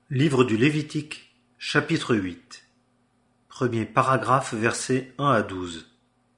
Livre du Lévitique, chapitre 8. Premier paragraphe, versets 1 à 12.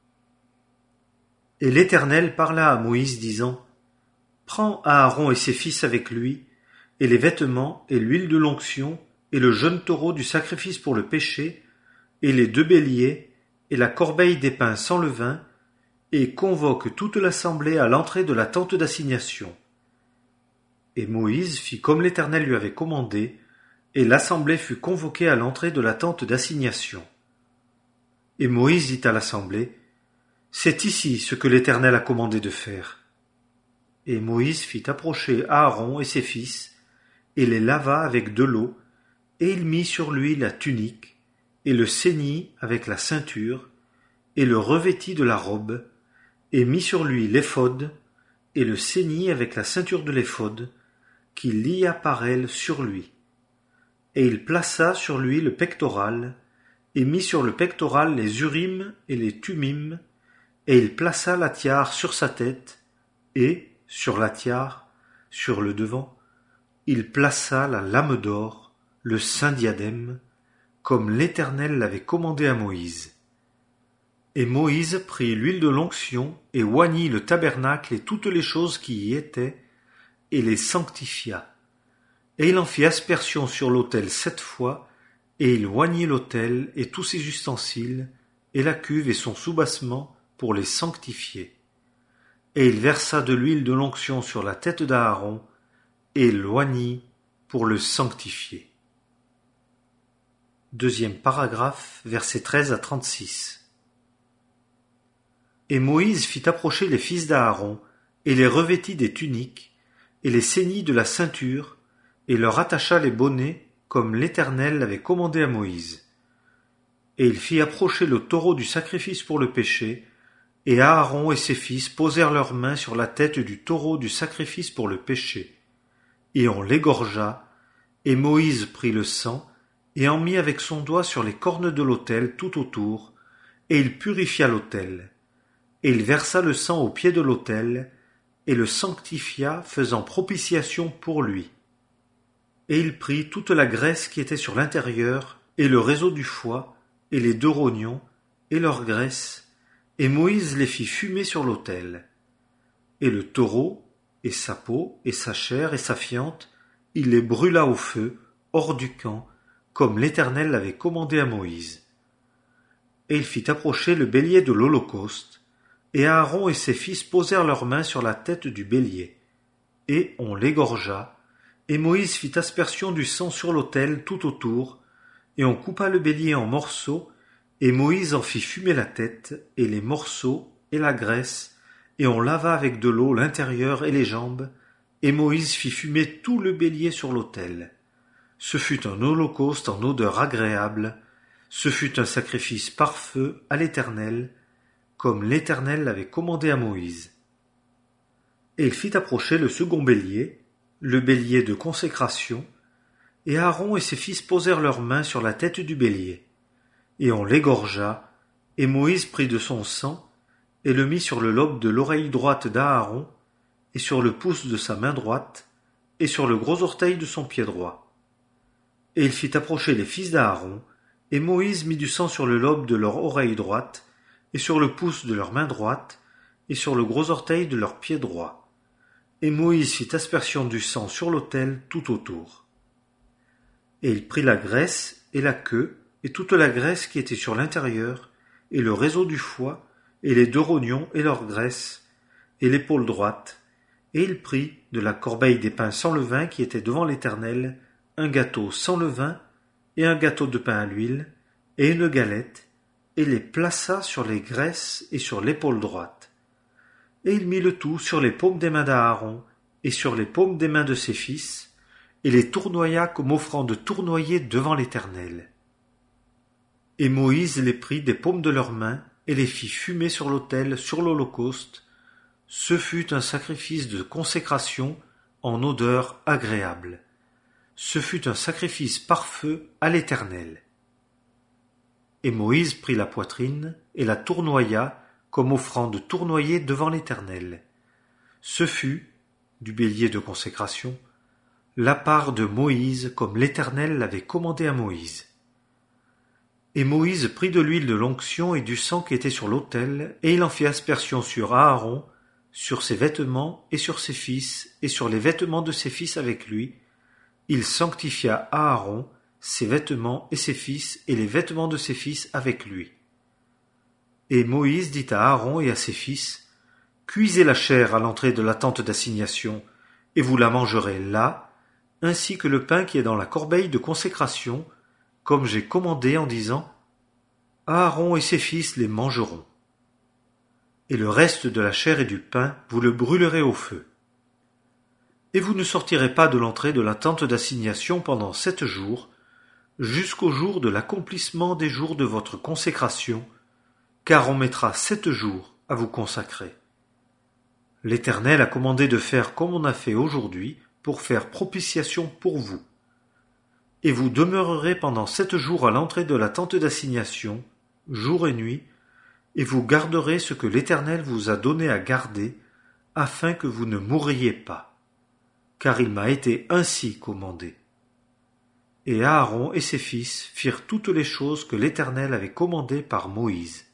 Et l'Éternel parla à Moïse, disant: Prends Aaron et ses fils avec lui, et les vêtements, et l'huile de l'onction, et le jeune taureau du sacrifice pour le péché, et les 2 béliers, et la corbeille des pains sans levain, et convoque toute l'assemblée à l'entrée de la tente d'assignation. Et Moïse fit comme l'Éternel lui avait commandé, et l'assemblée fut convoquée à l'entrée de la tente d'assignation. Et Moïse dit à l'assemblée: C'est ici ce que l'Éternel a commandé de faire. Et Moïse fit approcher Aaron et ses fils, et les lava avec de l'eau, et il mit sur lui la tunique, et le ceignit avec la ceinture, et le revêtit de la robe, et mit sur lui l'éphod, et le ceignit avec la ceinture de l'éphod, qu'il lia par elle sur lui. Et il plaça sur lui le pectoral, et mit sur le pectoral les Urim et les Thummim, et il plaça la tiare sur sa tête, et, sur la tiare, sur le devant, il plaça la lame d'or, le saint diadème, comme l'Éternel l'avait commandé à Moïse. Et Moïse prit l'huile de l'onction, et oignit le tabernacle et toutes les choses qui y étaient, et les sanctifia. Et il en fit aspersion sur l'autel 7 fois, et il oignit l'autel et tous ses ustensiles, et la cuve et son soubassement, pour les sanctifier. Et il versa de l'huile de l'onction sur la tête d'Aaron, et l'oignit pour le sanctifier. Deuxième paragraphe, versets 13 à 36. Et Moïse fit approcher les fils d'Aaron, et les revêtit des tuniques, et les ceignit de la ceinture, et leur attacha les bonnets, comme l'Éternel l'avait commandé à Moïse. Et il fit approcher le taureau du sacrifice pour le péché, et Aaron et ses fils posèrent leurs mains sur la tête du taureau du sacrifice pour le péché. Et on l'égorgea, et Moïse prit le sang, et en mit avec son doigt sur les cornes de l'autel tout autour, et il purifia l'autel. Et il versa le sang au pied de l'autel, et le sanctifia, faisant propitiation pour lui. Et il prit toute la graisse qui était sur l'intérieur, et le réseau du foie, et les 2 rognons, et leur graisse, et Moïse les fit fumer sur l'autel. Et le taureau, et sa peau, et sa chair, et sa fiente, il les brûla au feu, hors du camp, comme l'Éternel l'avait commandé à Moïse. Et il fit approcher le bélier de l'Holocauste, et Aaron et ses fils posèrent leurs mains sur la tête du bélier, et on l'égorgea, et Moïse fit aspersion du sang sur l'autel tout autour, et on coupa le bélier en morceaux, et Moïse en fit fumer la tête, et les morceaux, et la graisse, et on lava avec de l'eau l'intérieur et les jambes, et Moïse fit fumer tout le bélier sur l'autel. Ce fut un holocauste en odeur agréable, ce fut un sacrifice par feu à l'Éternel, comme l'Éternel l'avait commandé à Moïse. Et il fit approcher le second bélier, le bélier de consécration, et Aaron et ses fils posèrent leurs mains sur la tête du bélier. Et on l'égorgea, et Moïse prit de son sang, et le mit sur le lobe de l'oreille droite d'Aaron, et sur le pouce de sa main droite, et sur le gros orteil de son pied droit. Et il fit approcher les fils d'Aaron, et Moïse mit du sang sur le lobe de leur oreille droite, et sur le pouce de leur main droite, et sur le gros orteil de leur pied droit. Et Moïse fit aspersion du sang sur l'autel tout autour. Et il prit la graisse et la queue, et toute la graisse qui était sur l'intérieur, et le réseau du foie, et les 2 rognons et leur graisse, et l'épaule droite, et il prit de la corbeille des pains sans levain qui était devant l'Éternel, un gâteau sans levain, et un gâteau de pain à l'huile, et une galette, et les plaça sur les graisses et sur l'épaule droite. Et il mit le tout sur les paumes des mains d'Aaron, et sur les paumes des mains de ses fils, et les tournoya comme offrande tournoyée devant l'Éternel. Et Moïse les prit des paumes de leurs mains, et les fit fumer sur l'autel, sur l'Holocauste. Ce fut un sacrifice de consécration en odeur agréable. Ce fut un sacrifice par feu à l'Éternel. Et Moïse prit la poitrine, et la tournoya, comme offrande tournoyée devant l'Éternel. Ce fut, du bélier de consécration, la part de Moïse comme l'Éternel l'avait commandé à Moïse. Et Moïse prit de l'huile de l'onction et du sang qui était sur l'autel, et il en fit aspersion sur Aaron, sur ses vêtements et sur ses fils, et sur les vêtements de ses fils avec lui. Il sanctifia Aaron, ses vêtements et ses fils, et les vêtements de ses fils avec lui. Et Moïse dit à Aaron et à ses fils, cuisez la chair à l'entrée de la tente d'assignation, et vous la mangerez là, ainsi que le pain qui est dans la corbeille de consécration, comme j'ai commandé en disant, Aaron et ses fils les mangeront. Et le reste de la chair et du pain, vous le brûlerez au feu. Et vous ne sortirez pas de l'entrée de la tente d'assignation pendant 7 jours, jusqu'au jour de l'accomplissement des jours de votre consécration, car on mettra 7 jours à vous consacrer. L'Éternel a commandé de faire comme on a fait aujourd'hui pour faire propitiation pour vous. Et vous demeurerez pendant 7 jours à l'entrée de la tente d'assignation, jour et nuit, et vous garderez ce que l'Éternel vous a donné à garder, afin que vous ne mourriez pas. Car il m'a été ainsi commandé. Et Aaron et ses fils firent toutes les choses que l'Éternel avait commandées par Moïse.